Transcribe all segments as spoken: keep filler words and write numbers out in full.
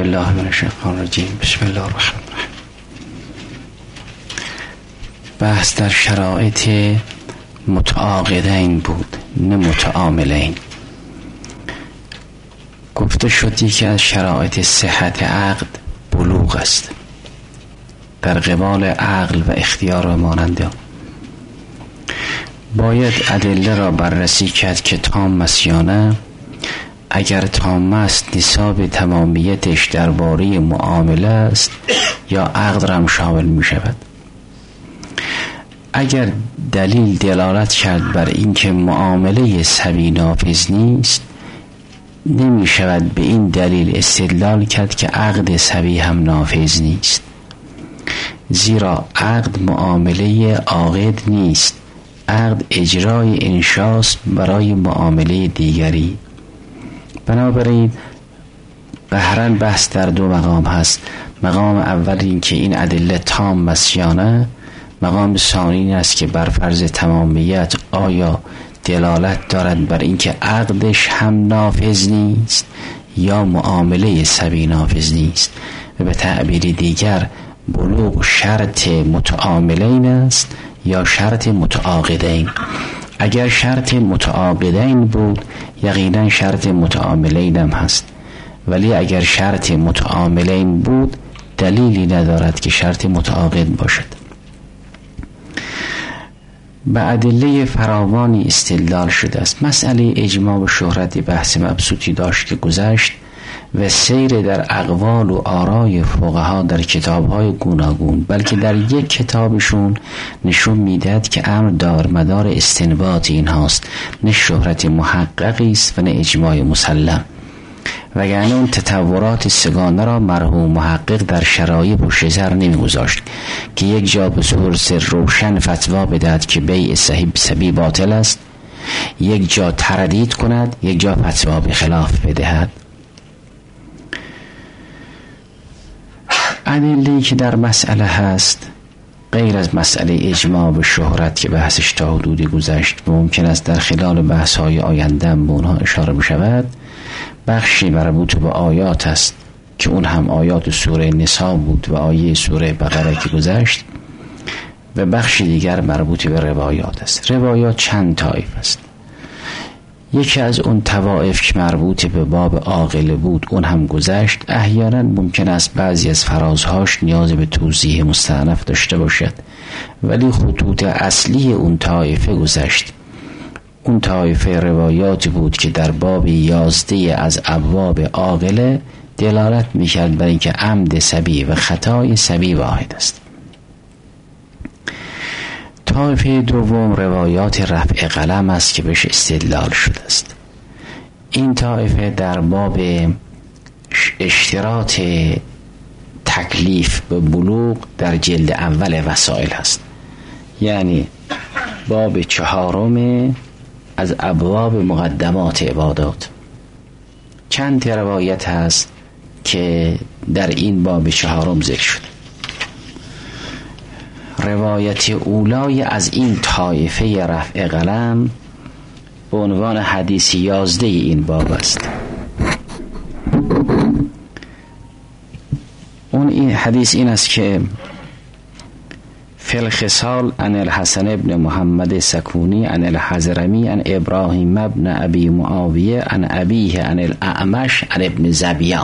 بالله من الشیطان الرجیم. بسم الله الرحمن الرحیم. بحث در شرایط متعاقدین بود، نه متعاملین. گفته شدی که از شرایط صحت عقد بلوغ است، در قبال عقل و اختیار و ماننده. باید ادله را بررسی کرد که تام است یا نه. اگر تام است نصاب تمامیتش درباره معامله است یا عقد را هم شامل می شود. اگر دلیل دلالت کرد بر اینکه معامله صبی نافذ نیست، نمی شود به این دلیل استدلال کرد که عقد صبی هم نافذ نیست، زیرا عقد معامله عاقد نیست. عقد اجرای انشاست برای معامله دیگری. بنابراین قهرن بحث در دو مقام هست. مقام اول این که این ادله تام است یا نه. مقام ثانی این است که بر فرض تمامیت آیا دلالت دارد بر اینکه عقدش هم نافذ نیست یا معامله صبی نافذ نیست. و به تعبیر دیگر بلوغ شرط متعاملین است یا شرط متعاقدین. اگر شرط متعاقدین بود یقینا شرط متعاملین هم هست، ولی اگر شرط متعاملین بود دلیلی ندارد که شرط متعاقد باشد. به ادله فراوانی استدلال شده است. مسئله اجماع و شهرت بحث مبسوطی داشت که گذشت و سیر در اقوال و آرای فقها در کتاب‌های گوناگون، بلکه در یک کتابشون نشون میدهد که امر دار مدار استنباط این هاست، نه شهرت محققی است و نه اجماع مسلم. وگرنه اون تطورات سگانه را مرحوم محقق در شرایط پشت سر نمیگذاشت که یک جا به صورت روشن فتوا بدهد که بیع صحیح صبی باطل است، یک جا تردید کند، یک جا فتوا به خلاف بدهد. ادله‌ای که در مسئله هست غیر از مسئله اجماع و شهرت که بحثش تا حدودی گذشت و ممکن است در خلال بحث‌های آینده به اونها اشاره بشود، بخشی مربوط به آیات است که اون هم آیات سوره نساء بود و آیه سوره بقره که گذشت، و بخشی دیگر مربوط به روایات است. روایات چند طایف است. یکی از اون طوائف که مربوط به باب عاقله بود اون هم گذشت. احیانا ممکن است بعضی از فرازهاش نیاز به توضیح مستأنف داشته باشد، ولی خطوط اصلی اون طایفه گذشت. اون طایفه روایات بود که در باب یازده از ابواب عاقله دلالت میکرد بر اینکه عمد صبی و خطای صبی واحد است. طایفه دوم روایات رفع قلم است که بهش استدلال شده است. این طایفه در باب اشتراط تکلیف به بلوغ در جلد اول وسائل است، یعنی باب چهارم از ابواب مقدمات عبادات. چند روایت هست که در این باب چهارم ذکر شده. روایت اولای از این طایفه رفع قلم به عنوان حدیث یازده این باب است. اون این حدیث این است که فی الخصال عن الحسن ابن محمد سکونی عن الحضرمی عن ابراهیم ابن ابی معاویه عن ابیه عن الاعمش عن ابن زبیان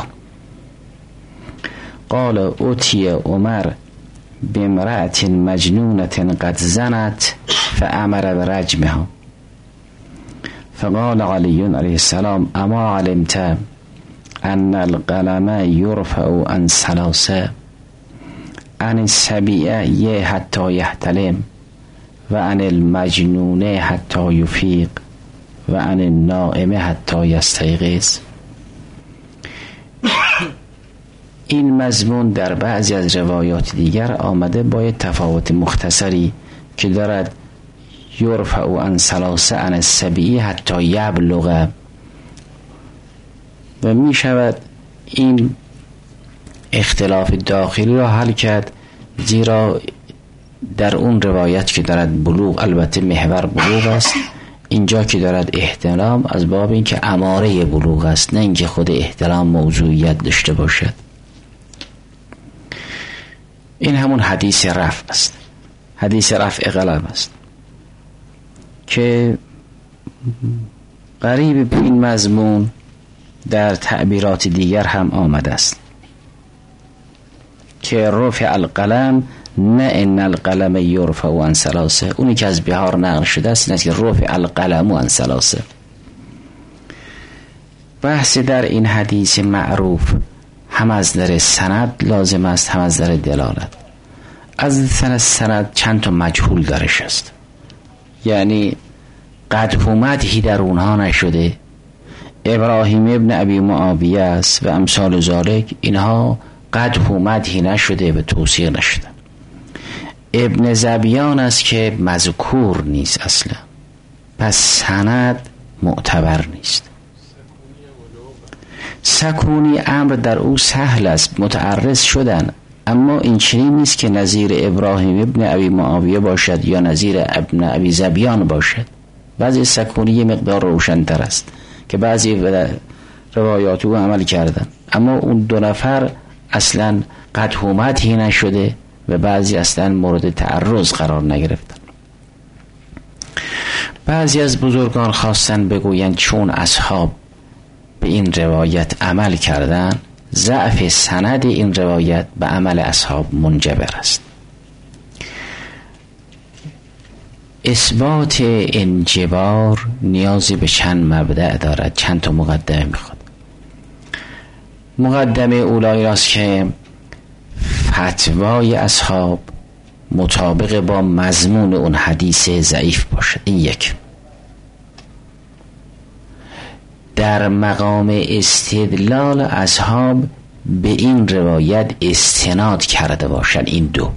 قال اوتی عمر بامرأة مجنونة قد زنت فأمر برجمها فقال علي عليه السلام اما علمت ان القلم يرفع عن ثلاثة عن السبيع حتى يحتلم وعن المجنون حتى يفيق وعن النائم حتى يستيقظ. این مضمون در بعضی از روایات دیگر آمده با تفاوت مختصری که دارد یرفع عن ثلاثة عن السبیع حتی یبلغ، و می شود این اختلاف داخلی را حل کرد، زیرا در اون روایت که دارد بلوغ، البته محور بلوغ است، اینجا که دارد احتلام از باب این که اماره بلوغ است، نه اینکه خود احتلام موضوعیت داشته باشد. این همون حدیث رفع است، حدیث رفع قلم است که قریب به این مضمون در تعبیرات دیگر هم آمده است که رفع القلم نه ان القلم یرفع عن ثلاثه، اونی که از بهار نقل شده است نه که رفع القلم عن ثلاثه. بحث در این حدیث معروف هم از نظر سند لازم است هم از نظر دلالت. از نظر سند چند تا مجهول درش است، یعنی قد مدحی در اونها نشده. ابراهیم ابن ابی معاویه است و امثال ذالک، اینها قد مدحی نشده و توثیق نشده. ابن زبیان است که مذکور نیست اصلا، پس سند معتبر نیست. سکونی امر در او سهل است، متعرض شدن، اما این چنین نیست که نظیر ابراهیم ابن ابی معاویه باشد یا نظیر ابن ابی زبیان باشد. بعضی سکونی یه مقدار روشن‌تر است که بعضی روایات او عمل کردن، اما اون دو نفر اصلا قد مدحی نشده و بعضی اصلا مورد تعرض قرار نگرفتن. بعضی از بزرگان خواستن بگویند چون اصحاب به این روایت عمل کردن، ضعف سند این روایت به عمل اصحاب منجبر است. اثبات انجبار نیازی به چند مبدأ دارد، چند تا مقدمه میخواد. مقدمه اولایی است که فتوای اصحاب مطابق با مضمون اون حدیث ضعیف باشد. این یک. در مقام استدلال اصحاب به این روایت استناد کرده باشد. این دو.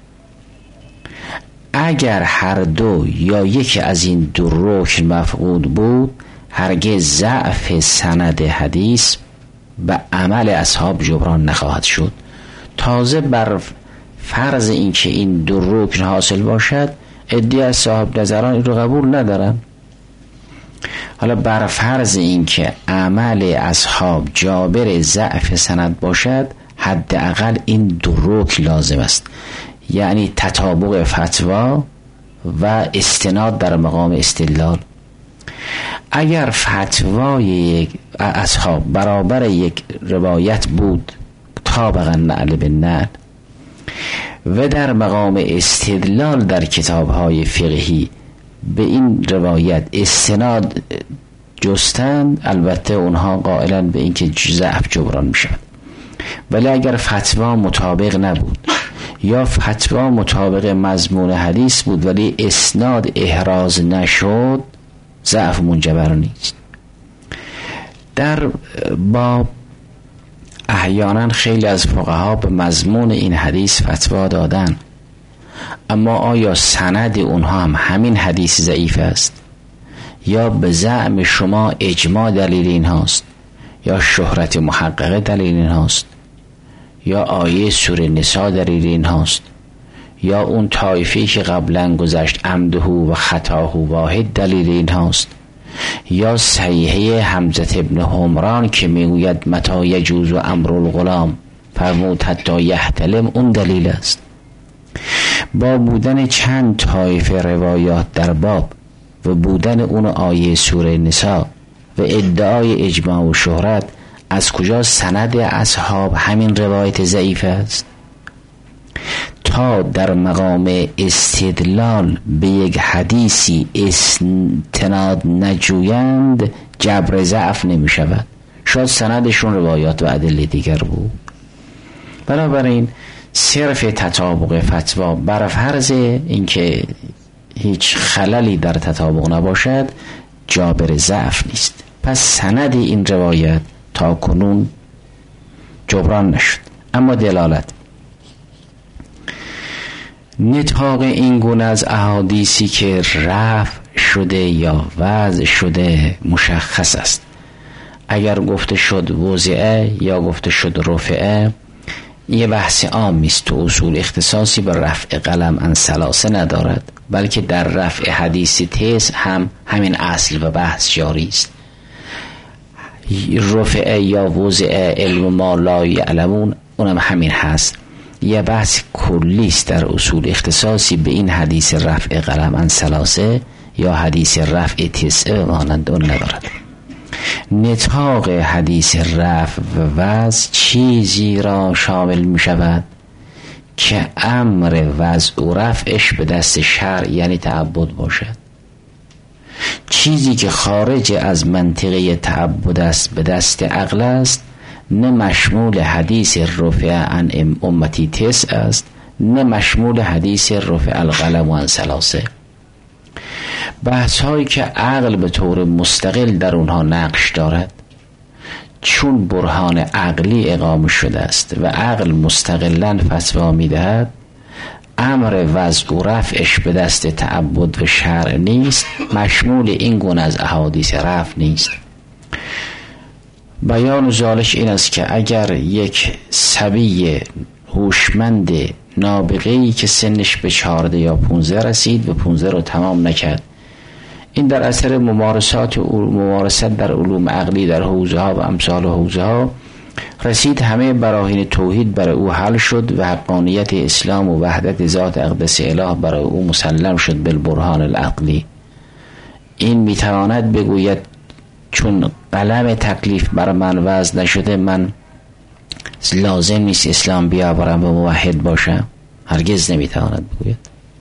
اگر هر دو یا یکی از این دو رکن مفقود بود، هرگز ضعف سند حدیث به عمل اصحاب جبران نخواهد شد. تازه بر فرض این که این دو رکن حاصل باشد، عده از صاحب نظران این رو قبول ندارن. حالا بر فرض این که عمل اصحاب جابر ضعف سند باشد، حداقل این دو رکن لازم است، یعنی تطابق فتوا و استناد در مقام استدلال. اگر فتوای یک اصحاب برابر یک روایت بود طابقا نعل به نعل و در مقام استدلال در کتاب‌های فقهی به این روایت استناد جستند، البته اونها قائلن به این که ضعف جبران میشن. ولی اگر فتوا مطابق نبود یا فتوا مطابق مضمون حدیث بود ولی اسناد احراز نشد، ضعف منجبر نیست. در باب احیانا خیلی از فقها به مضمون این حدیث فتوا دادن، اما آیا سند اونها هم همین حدیث ضعیف است یا به زعم شما اجماع دلیل این هاست یا شهرت محققه دلیل این هاست یا آیه سوره نساء دلیل این هاست یا اون طایفی که قبلا گذشت عمده و خطاه واحد دلیل این هاست یا صحیحه حمزه ابن حمران که میگوید متی یجوز و امر الغلام فرمود حتی یحتلم، اون دلیل است. با بودن چند طایفه روایات در باب و بودن اون آیه سوره نساء و ادعای اجماع و شهرت، از کجا سند اصحاب همین روایت ضعیف است؟ تا در مقام استدلال به یک حدیثی استناد نجویند جبر ضعف نمی شود. شاید سندشون روایات و ادله دیگر بود. بنابراین صرف تطابق فتوا بر فرض اینکه هیچ خللی در تطابق نباشد جابر ضعف نیست. پس سند این روایت تا کنون جبران نشد. اما دلالت نطاق این گونه از احادیثی که رفع شده یا وضع شده مشخص است. اگر گفته شد وضعه یا گفته شد رفعه، یه بحث عامی است، تو اصول اختصاصی به رفع قلم عن ثلاثه ندارد، بلکه در رفع حدیث تیز هم همین اصل و بحث جاری است. رفعه یا وضعه علم ما لا یعلمون، اونم همین هست. یه بحث کلیست در اصول، اختصاصی به این حدیث رفع قلم عن ثلاثه یا حدیث رفع تسعه مانند اون ندارد. نطاق حدیث رفع و وضع چیزی را شامل می شود که امر وضع و رفعش به دست شرع یعنی تعبد باشد. چیزی که خارج از منطقه تعبد است به دست عقل است، نه مشمول حدیث رفع عن امتی تسع است، نه مشمول حدیث رفع القلم عن ثلاثه. بحث هایی که عقل به طور مستقل در اونها نقش دارد، چون برهان عقلی اقامه شده است و عقل مستقلاً فتوا میدهد، امر وضع و رفعش به دست تعبد و شرع نیست، مشمول این گونه از احادیث رفع نیست. بیان ذالک این است که اگر یک صبی هوشمند نابغه‌ای که سنش به چهارده یا پونزده رسید و پونزده رو تمام نکرد، این در اثر ممارسات و ممارست در علوم عقلی در حوزه ها و امثال حوزه ها رسید، همه براهین توحید برای او حل شد و حقانیت اسلام و وحدت ذات اقدس اله برای او مسلم شد بالبرهان العقلی. این میتواند بگوید چون قلم تکلیف بر من وضع نشده، من لازم نیست اسلام بیاورم و موحد باشم؟ هرگز نمیتواند بگوید.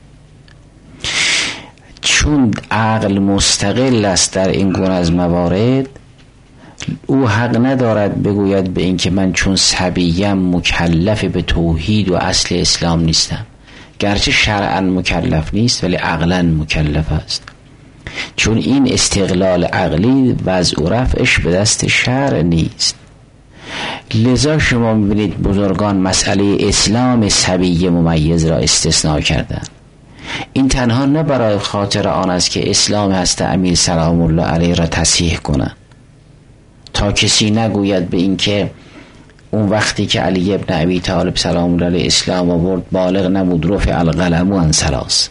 چون عقل مستقل است در این گونه از موارد، او حق ندارد بگوید به این که من چون صبیم مکلف به توحید و اصل اسلام نیستم. گرچه شرعا مکلف نیست ولی عقلا مکلف است، چون این استقلال عقلی وضع و رفعش به دست شرع نیست. لذا شما میبینید بزرگان مسئله اسلام صبی ممیز را استثناء کردند. این تنها نه برای خاطر آن است که اسلام هست امیر سلام الله علیه را تصحیح کنند، تا کسی نگوید به این که اون وقتی که علی ابن ابی طالب سلام الله علیه اسلام آورد بالغ نبود، رفع القلم عن ثلاث،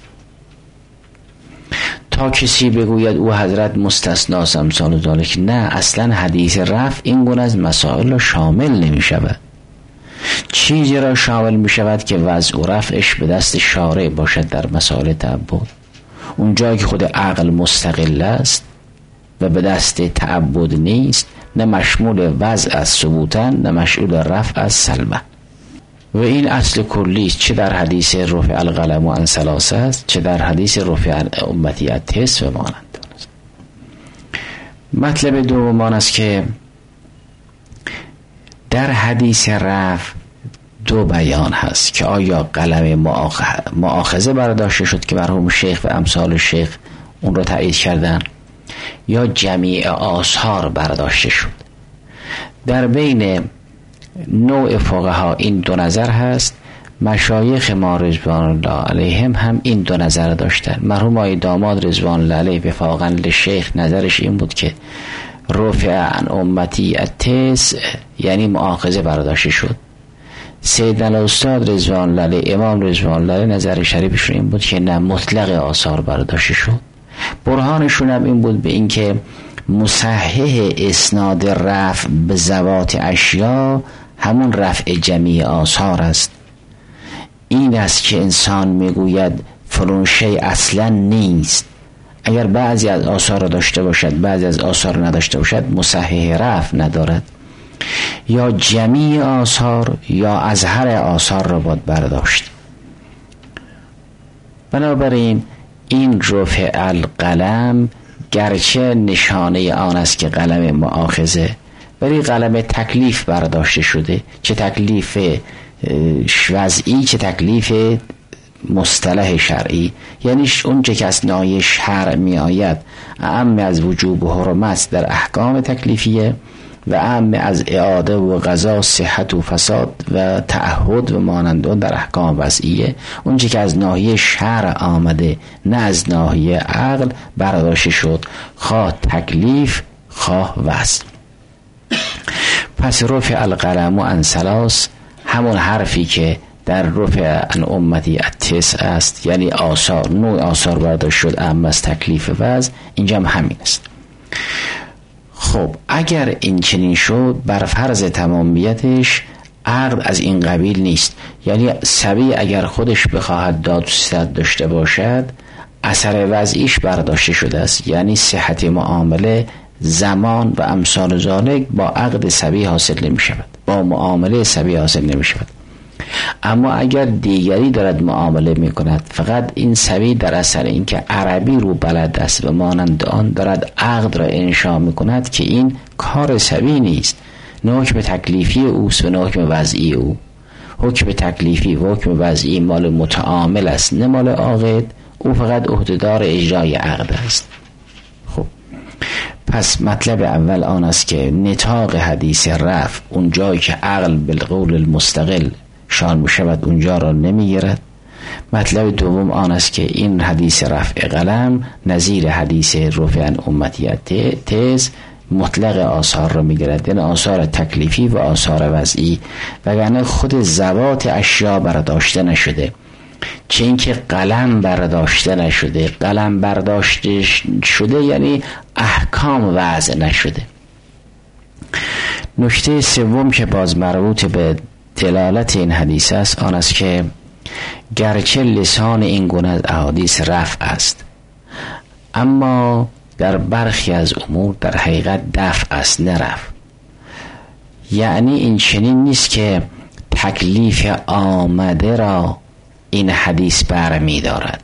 تا کسی بگوید او حضرت مستثناست امثال ذالک. نه، اصلا حدیث رفع این گونه از مسائل را شامل نمی شود. چیزی را شامل می شود که وضع و رفعش به دست شارع باشد در مسائل تعبد. اون جایی که خود عقل مستقل است و به دست تعبد نیست، نه مشمول وضع از ثبوتن نه مشمول رفع از سلبن. و این اصل کلی است، چه در حدیث رفع القلم عن ثلاثه است، چه در حدیث رفع امتی التسع و مانند است. مطلب دوم آن است که در حدیث رفع دو بیان هست که آیا قلم مؤاخذه برداشته شد که مرحوم شیخ و امثال شیخ اون رو تایید کردن، یا جمیع آثار برداشته شد. در بین نوع فقها این دو نظر هست. مشایخ ما رضوان الله علیهم هم این دو نظر داشتن. مرحوم آقای داماد رضوان الله علیه وفاقا لشیخ نظرش این بود که رفع عن امتی التسع یعنی مؤاخذه برداشته شد. سیدنا استاد رضوان الله علیه، امام رضوان الله علیه، نظر شریفشون این بود که نه، مطلق آثار برداشته شد. برهانشون هم این بود به این که مصحح اسناد رفع به ذوات اشیا همون رفع جمیع آثار است. این است که انسان میگوید فلان شی اصلا نیست، اگر بعضی از آثار را داشته باشد بعضی از آثار نداشته باشد مصحح رفع ندارد. یا جمیع آثار یا ازهر آثار را باید برداشت. بنابراین این رفع القلم گرچه نشانه آن است که قلم مؤاخذه، ولی قلم تکلیف برداشته شده، چه تکلیف وضعی چه تکلیف مصطلح شرعی. یعنی اون چه که از ناحیه شرع می آید اعم از وجوب و حرمت در احکام تکلیفیه و اعم از اعاده و قضا صحت و فساد و تعهد و مانند اون در احکام وضعیه. اون چه که از ناحیه شرع آمده نه از ناحیه عقل برداشته شد، خواه تکلیف خواه وضع. پس رفع القلم عن ثلاث همون حرفی که در رفع عن امتی التسع است، یعنی آثار، نوع آثار برداشت شد اما از تکلیف وضع، اینجا هم همین است. خب اگر این چنین شد، بر فرض تمامیتش عقد از این قبیل نیست. یعنی صبی اگر خودش بخواهد داد و ستد داشته باشد اثر وضعیش برداشته شده است، یعنی صحت معامله، زمان و امثال ذالک با عقد صبی حاصل نمی شود، با معامله صبی حاصل نمی شود. اما اگر دیگری دارد معامله می کند، فقط این صبی در اثر اینکه عربی رو بلد است و مانند آن دارد عقد را انشا می کند که این کار صبی نیست، نه حکم تکلیفی اوست و نه حکم وضعی او. حکم تکلیفی و حکم وضعی مال متعامل است نه مال عاقد، او فقط عهدهدار اجرای عقد است. خب پس مطلب اول آن است که نطاق حدیث رفع اون جایی که عقل بالقول المستقل شان می شود اونجا را نمی گیرد. مطلب دوم آن است که این حدیث رفع قلم نظیر حدیث رفع عن امتیت تز مطلق آثار را می گیرد، یعنی آثار تکلیفی و آثار وضعی، وگرنه خود ذوات اشیا برداشته نشده. چه اینکه قلم برداشته نشده، قلم برداشته شده یعنی احکام وضع نشده. نکته سوم که باز مربوط به دلالت این حدیث است آن است که گرچه لسان این گونه از احادیث رفع است، اما در برخی از امور در حقیقت دفع است نه رفع. یعنی این چنین نیست که تکلیف آمده را این حدیث برمی دارد،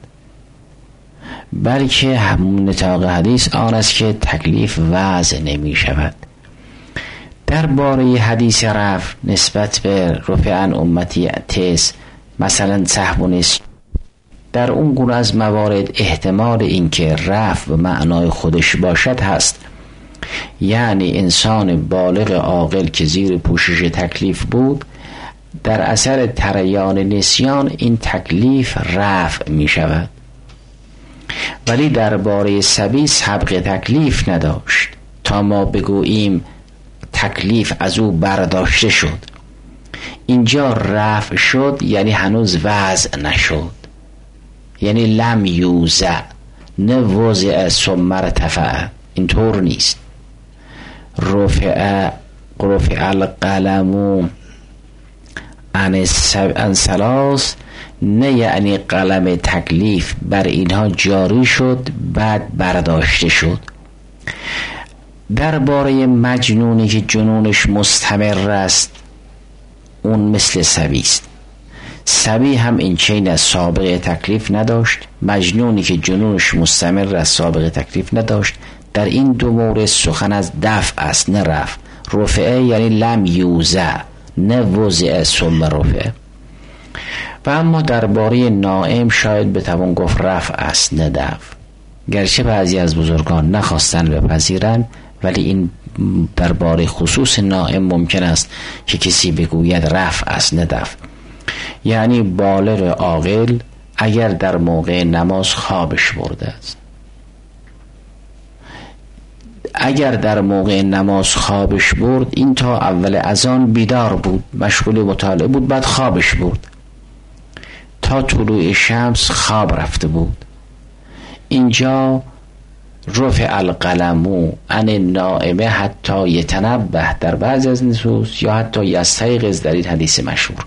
بلکه همون نطاق حدیث آن است که تکلیف وضع نمی شود. در باره حدیث رفع نسبت به رفع عن امتی تس مثلا سهو و نسیان، در اون گونه از موارد احتمال اینکه رفع و معنای خودش باشد هست. یعنی انسان بالغ عاقل که زیر پوشش تکلیف بود، در اثر تریان نسیان این تکلیف رفع می شود، ولی درباره صبی سبق تکلیف نداشت تا ما بگوییم تکلیف از او برداشته شد. اینجا رفع شد یعنی هنوز وضع نشد، یعنی لم یوزع نه وضع ثم ارتفع، اینطور نیست. رفع رفع القلم عن ثلاث نه یعنی قلم تکلیف بر اینها جاری شد بعد برداشته شد. درباره مجنونی که جنونش مستمر است اون مثل صبی است. صبی هم این چین از سابقه تکلیف نداشت، مجنونی که جنونش مستمر است سابقه تکلیف نداشت. در این دو مورد سخن از دفع است نه رفع. رفعه یعنی لم یوزع نه وضع ثم رفع. و اما درباره نائم شاید بتوان گفت رفع است نه دفع، گرچه بعضی از بزرگان نخواستن بپذیرن، ولی این درباره خصوص نائم ممکن است که کسی بگوید رفع است نه دفع. یعنی بالغ عاقل اگر در موقع نماز خوابش برده است، اگر در موقع نماز خوابش برد، این تا اول اذان بیدار بود مشغول مطالعه بود، بعد خوابش برد، تا طلوع شمس خواب رفته بود، اینجا رفع القلم عن النائمه حتی یتنبه در بعضی از نصوص یا حتی یستیقظ در این حدیث مشهور.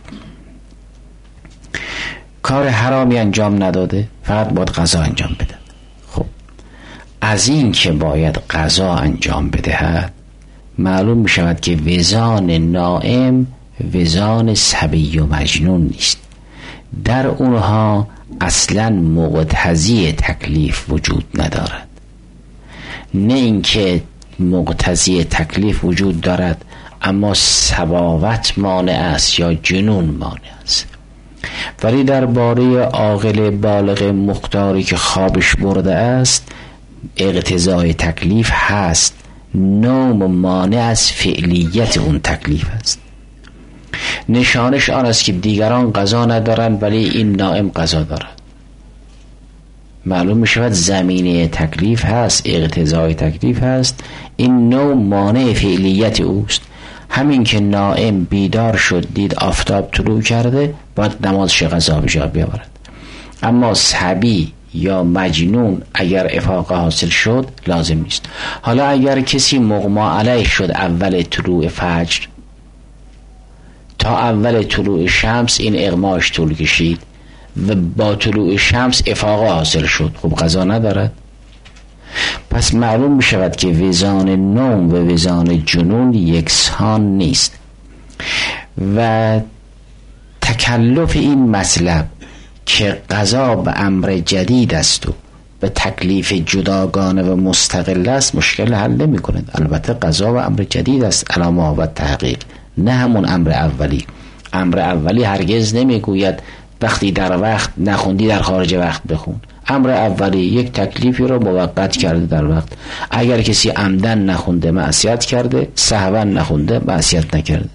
کار حرامی انجام نداده، فقط باید قضا انجام بده. خب از این که باید قضا انجام بدهد معلوم می شود که وزان نائم وزان صبی و مجنون نیست. در اونها اصلا مقتضی تکلیف وجود ندارد، نه اینکه مقتضی تکلیف وجود دارد اما سباوت مانع است یا جنون مانع است. ولی درباره عاقل بالغ مقداری که خوابش برده است اقتضای تکلیف هست، نوم مانع از فعلیت اون تکلیف است. نشانش آن است که دیگران قضا ندارند ولی این نائم قضا دارد. معلوم می شود زمینه تکلیف هست، اقتضای تکلیف هست، این نوم مانع فعلیت اوست. همین که نائم بیدار شد دید آفتاب طلوع کرده باید نمازش قضا بجا بیاورد. اما صبی یا مجنون اگر افاقه حاصل شد لازم نیست. حالا اگر کسی مغما علیه شد اول طلوع فجر تا اول طلوع شمس این اغماش طول کشید و با طلوع شمس افاقه حاصل شد، خب قضا ندارد؟ پس معلوم می شود که وزان نوم و وزان جنون یکسان نیست و تکلف این مطلب که قضا به امر جدید است و به تکلیف جداگانه و مستقل است مشکل حل نمی کند. البته قضا و امر جدید است علامه و تحقیق، نه همون امر اولی. امر اولی هرگز نمی گوید وقتی در وقت نخوندی در خارج وقت بخون. امر اولی یک تکلیفی رو موقت کرده در وقت. اگر کسی عمدن نخونده معصیت کرده، سهوا نخونده معصیت نکرده.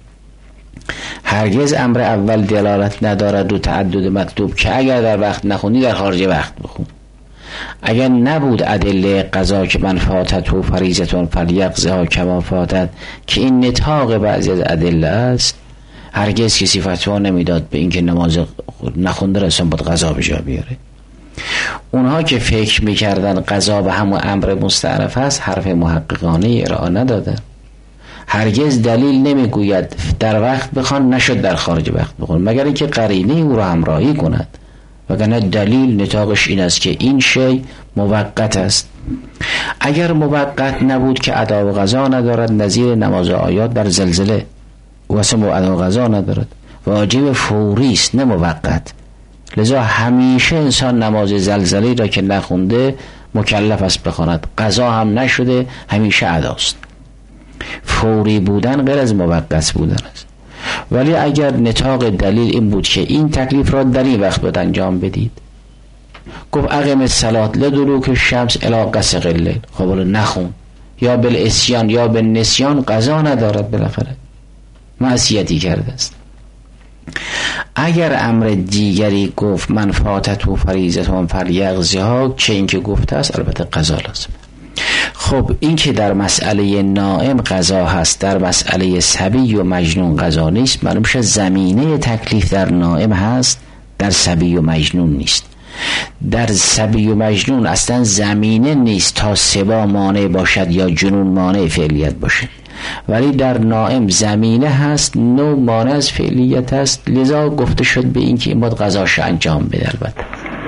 هرگز امر اول دلالت ندارد و تعدد مطلوب که اگر در وقت نخوندی در خارج وقت بخون. اگر نبود ادله قضا که من فاتت و فریضتون فلیقضها کما فاتت که این نطاق بعضی از ادله است، هرگز کسی فتوا نمیداد به اینکه نماز نخونده رسون بود قضا به جا بیاره. اونها که فکر میکردن قضا به همون امر مستعرف است حرف محققانه ارائه ندادن. هرگز دلیل نمیگوید در وقت بخوان نشد در خارج وقت بخون مگر اینکه قرینه او را همراهی کند، وگرنه دلیل نطاقش این است که این شی موقت است. اگر موقت نبود که ادا و قضا ندارد، نظیر نماز آیات در زلزله واسه ادا و قضا ندارد، واجب فوری است نه موقت. لذا همیشه انسان نماز زلزله را که نخونده مکلف است بخواند، قضا هم نشده همیشه اداست. فوری بودن غیر از موقت بودن است. ولی اگر نطاق دلیل این بود که این تکلیف را در این وقت باید انجام بدید، گفت اقیم الصلاة لدلوک الشمس الی غسق اللیل، خب نخون، یا بالعصیان یا بالنسیان قضا ندارد، بالاخره معصیتی کرده است. اگر امر دیگری گفت من فاتت و فریضتون فلیقضها که این که گفته است البته قضا لازم. خب این که در مسئله نائم قضا هست، در مسئله صبی و مجنون قضا نیست، معلوم شد زمینه تکلیف در نائم هست، در صبی و مجنون نیست. در صبی و مجنون اصلا زمینه نیست تا سبا مانع باشد یا جنون مانع فعلیت باشد، ولی در نائم زمینه هست، نوع مانع از فعلیت هست. لذا گفته شد به این که این باید قضاش انجام بده. البته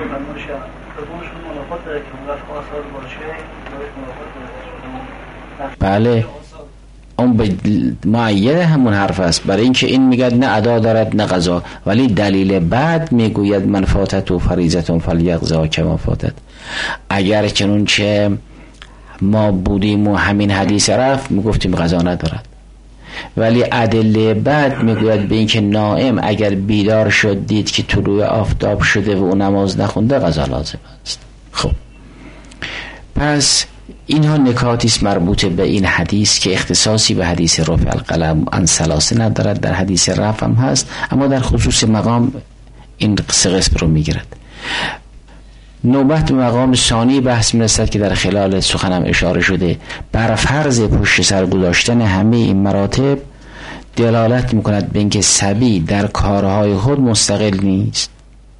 بله اون به معید همون حرف است، برای اینکه این میگه نه ادا دارد نه قضا، ولی دلیل بعد میگوید من فاتت و فریضتون فلیقضها کما فاتت. اگر چنانچه ما بودیم و همین حدیث رفت میگفتیم قضا ندارد، ولی ادله بعد میگوید به اینکه نائم اگر بیدار شد دید که طلوع آفتاب شده و اون نماز نخونده قضا لازم است. خب پس اینها نکاتی است مربوط به این حدیث که اختصاصی به حدیث رفع القلم عن ثلاث ندارد، در حدیث رفع هم هست، اما در خصوص مقام این سه قسم رو میگیرد. نوبت مقام ثانی بحث میرسد که در خلال سخنم اشاره شده، بر فرض پشت سر گذاشتن همه این مراتب دلالت میکند به اینکه صبی در کارهای خود مستقل نیست.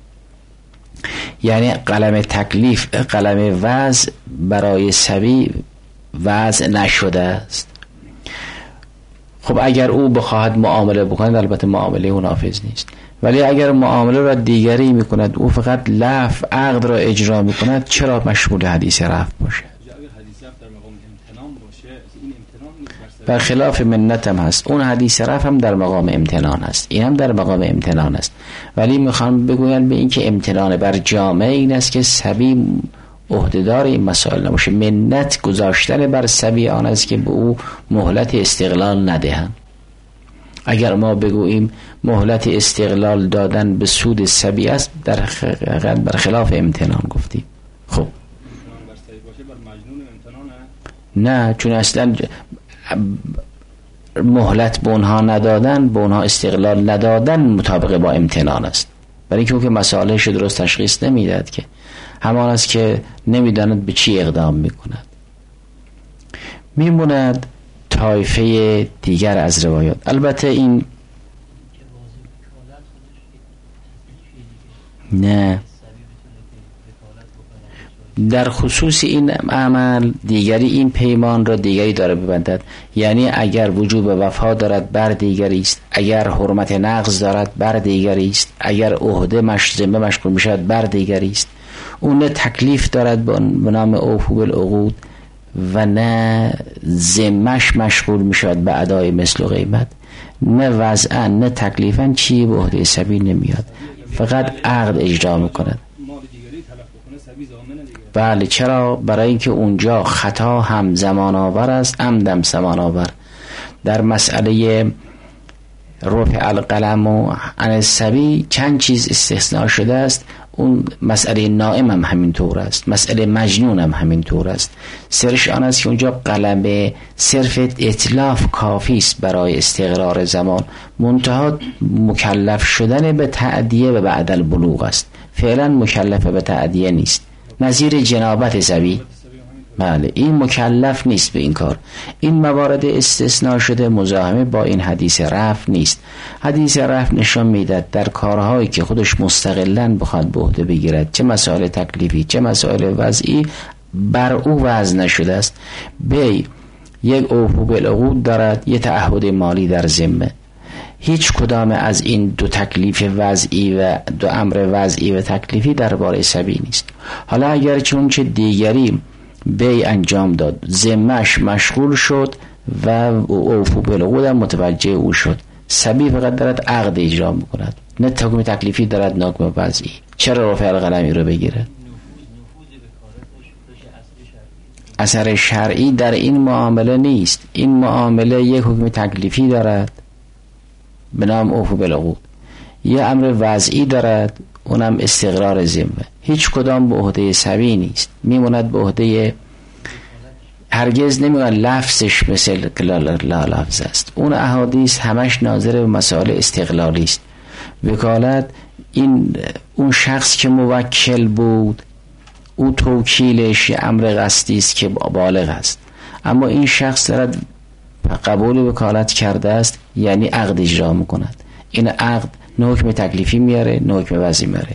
یعنی قلم تکلیف، قلم وضع برای صبی وضع نشده است. خب اگر او بخواهد معامله بکند البته معامله او نافذ نیست، ولی اگر معامله را دیگری میکند او فقط لفظ عقد را اجرا میکند، چرا مشمول حدیث رفع باشه؟ بر خلاف منت هم هست، اون حدیث رفع هم در مقام امتنان است، این هم در مقام امتنان است، ولی میخوام بگویم به این که امتنان بر جامعه این است که صبی عهدهدار این مسائل نباشه. منت گذاشتن بر صبی آن است که به او مهلت استقلال ندهند. اگر ما بگوییم مهلت استقلال دادن به سود صبی است، در حقیقت بر خلاف امتنان گفتیم. خب نه، چون اصلا مهلت به اونها ندادن، به اونها استقلال ندادن مطابق با امتنان است، برای اینکه که مسائلش درست تشخیص نمیداد، که همان است که نمیداند به چی اقدام میکند. میموند طایفه دیگر از روایات. البته این نه در خصوص این عمل دیگری این پیمان را دیگری داره ببندد، یعنی اگر وجوب وفا دارد بر دیگری است، اگر حرمت نقض دارد بر دیگری است، اگر عهده مش ذمه مشغول میشود بر دیگری است. اون نه تکلیف دارد به نام اوفو بالعقود و نه ذمه‌اش مشغول میشود به ادای مثل و قیمت، نه وضعا نه تکلیفا چی به عهده سبی نمیاد، فقط عقد اجرا میکند. بله چرا؟ برای اینکه اونجا خطا هم زمان آور است، عمدم زمان آور. در مسئله رفع القلم و عن الصبی چند چیز استثناء شده است. اون مسئله نائم هم همین طور است، مسئله مجنون هم همین طور است. سرش آن است که اونجا قلم صرف اتلاف کافی است برای استقرار زمان، منتها مکلف شدن به تأدیه و بعد البلوغ است، فعلا مکلف به تأدیه نیست. نظیر جنابت صبی، بله این مکلف نیست به این کار. این موارد استثناء شده مزاحمه با این حدیث رفع نیست. حدیث رفع نشان میدهد در کارهایی که خودش مستقلاً بخواد به عهده بگیرد، چه مسائل تکلیفی چه مسائل وضعی، بر او وضع نشده است. بی یک اوفو بالعقود دارد، یک تعهد مالی در ذمه. هیچ کدام از این دو تکلیف وضعی و دو امر وضعی و تکلیفی درباره صبی نیست. حالا اگر چون چه دیگری بی انجام داد، ذمه‌اش مشغول شد و اوفو بالعقود متوجه او شد، صبی فقط دارد عقد اجرا میکند، نه حکم تکلیفی دارد نه حکم وضعی. چرا رفع القلمی رو بگیره؟ اثر شرعی در این معامله نیست. این معامله یک حکم تکلیفی دارد به نام اوفو بالعقود، یه امر وضعی دارد اونم استقرار ذمه. هیچ کدام به عهده صبی نیست، میموند به عهده، هرگز نمیگن لفظش مثل لا لفظ است. اون احادیث همش ناظر به مسائل استقلالی است. وکالت این اون شخص که موکل بود، او توکیلش امر قصدی است که بالغ است، اما این شخص دارد قبول وکالت کرده است، یعنی عقد اجرا میکند. این عقد نه حکم تکلیفی میاره نه حکم وضعی میاره.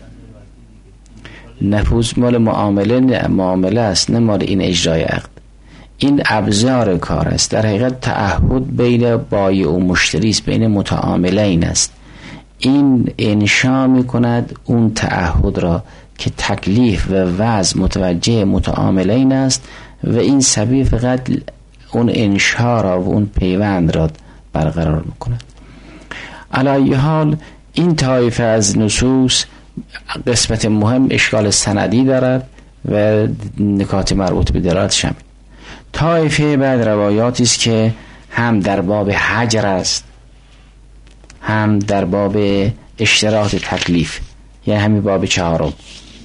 نفوذ مال معامله نه معامله است، نه مال این اجرای عقد. این ابزار کار است. در حقیقت تعهد بین بایع و مشتری است، بین متعاملین است. این انشا میکند اون تعهد را که تکلیف و وضع متوجه متعاملین است و این صبی فقط اون انشا را و اون پیوند را برقرار میکند. علی حال این طایفه از نصوص قسمت مهم اشکال سندی دارد و نکات مربوط به دلالت شامل. طایفه بعد روایاتی است که هم در باب حجر است، هم در باب اشتراط تکلیف، یعنی همین باب چهارم.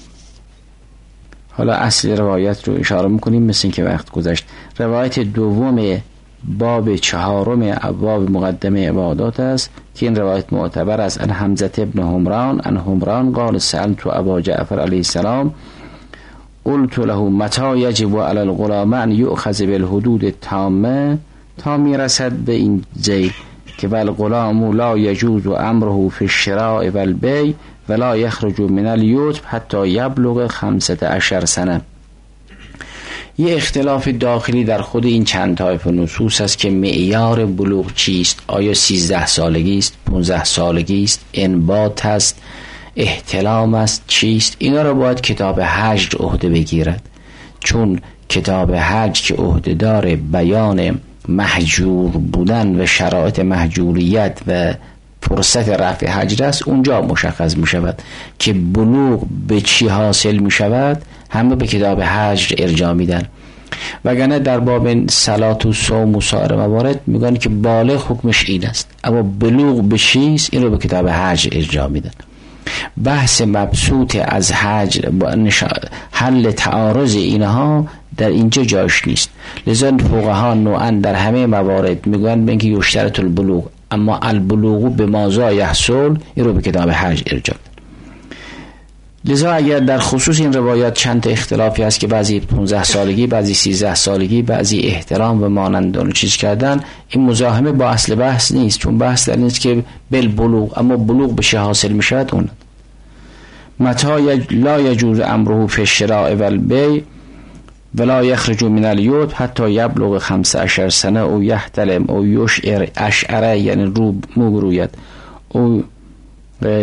حالا اصل روایت رو اشاره میکنیم مثل این که وقت گذشت. روایت دوم باب چهارم ابواب مقدمه عبادات است که این روایت معتبر است. ان حمزه ابن حمران ان حمران قال سألت ابا جعفر علیه السلام قلت له متى یجب علی الغلام ان یؤخذ بالحدود التامه، تا میرسد به این جای که والغلام لا یجوز امره فی الشراء والبیع ولا یخرج من الیتم حتی یبلغ خمسة عشر سنه. یه اختلاف داخلی در خود این چند طایفه نصوص است که معیار بلوغ چیست؟ آیا سیزده سالگی است، پانزده سالگی است، انبات است، احتلام است، چیست؟ اینا رو باید کتاب حج عهده بگیرد، چون کتاب حج که عهده داره بیان محجور بودن و شرایط محجوریت و فرصت رفع حجر است، اونجا مشخص می شود که بلوغ به چی حاصل می شود. همه به کتاب حج ارجاع میدن، وگرنه در باب صلات و صوم و سایر موارد میگن که بالغ حکمش این است، اما بلوغ به چیست این رو به کتاب حج ارجاع میدن. بحث مبسوط از حج حل تعارض اینها در اینجا جاش نیست. لذا فقها نوعا در همه موارد میگن به اینکه یشترط البلوغ، اما البلوغ به ماذا یحصل این رو به کتاب حج ارجاع. لذا اگر در خصوص این روایات چند تا اختلافی هست که بعضی پانزده سالگی، بعضی سیزده سالگی، بعضی احترام و مانند اون چیز کردن، این مزاحمه با اصل بحث نیست، چون بحث در نیست که بل بلوغ، اما بلوغ به چه حاصل می شود اون. متى لا یجوز امره فی الشراء و البیع ولا یخرج من الیوب حتی یبلغ خمس عشر سنه او یحتلم او یشعر اشعره، یعنی رو مگروید او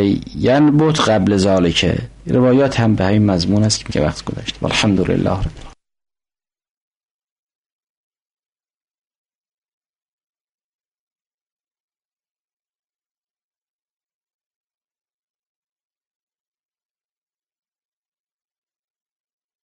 ینبت قبل ذالکه. روایات هم به همین مضمون است که وقت گذشت. الحمدلله رب